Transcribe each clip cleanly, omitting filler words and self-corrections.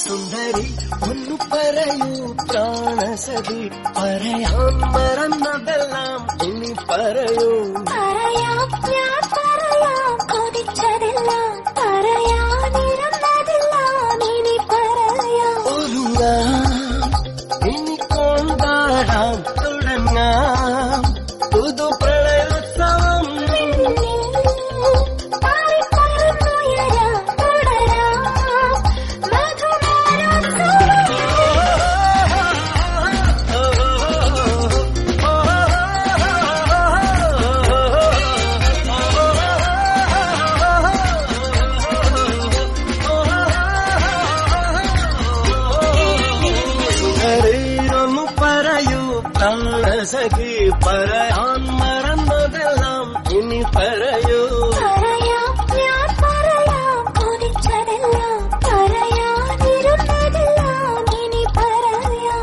സുന്ദരി ഒന്നു പറയൂ പ്രാണസഖി പറയാൻ മറന്നതെല്ലാം ഇനി പറയൂ പറയാം ഞാൻ പറയാം കൊതിച്ചതെല്ലാം പറയാനിരുന്നതെല്ലാം ഇനി പറയാം ഒരുങ്ങാം ഇനി കൊണ്ടാടാം തുടങ്ങാം പുതു പ്രളയോത്സവം സഖി പറയാൻ മറന്നതെല്ലാം ഇനി പറയൂ പറയാം ഞാൻ പറയാം കൊതിച്ചതെല്ലാം പറയാനിരുന്നതെല്ലാം ഇനി പറയാം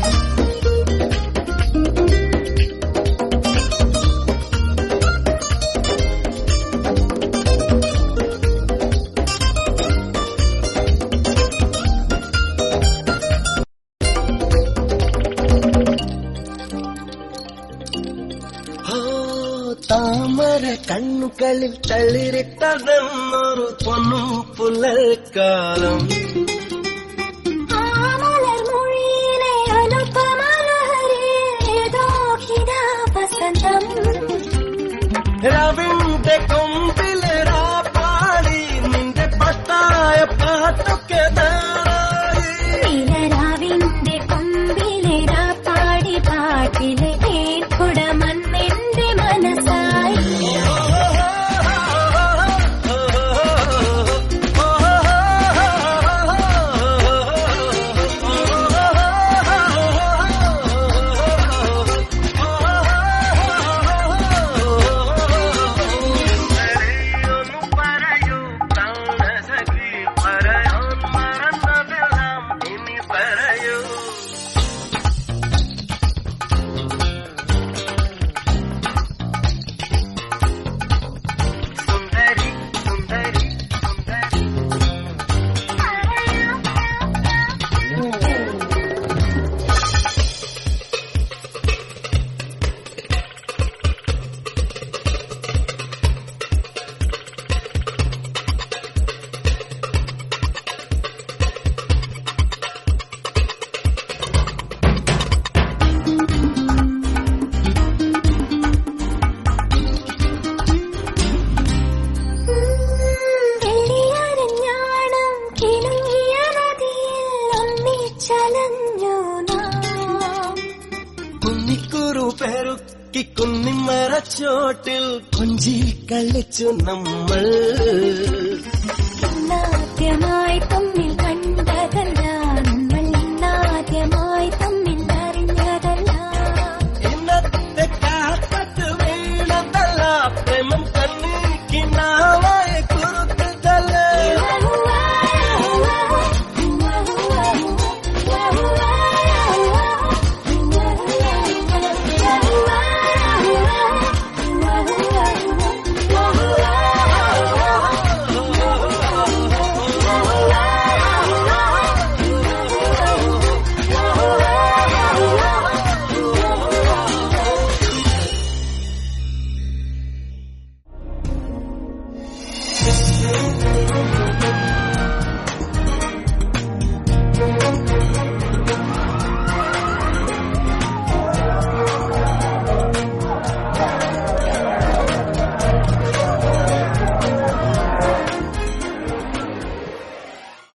താമര കണ്ണുകളിൽ തളിരിട്ടതെന്നൊരു പൊന്നും പുലർക്കാലം മൊഴിയിലെ അനുപമലഹരിയേതോ വസന്തം രവിന്റെ കൊമ്പിലിരാ പാടി നിന്റെ പട്ടായ പാട്ടൊക്കെ രാവിന്റെ കൊമ്പിലിരാ പാടി പാട്ടിലെ ഏർക്കുടമണ്ണെന്റെ മനസ്സായി കുന്നിക്കുരു പെരുക്കി കുന്നിമരച്ചോട്ടിൽ കൊഞ്ചി കളിച്ചു നമ്മൾ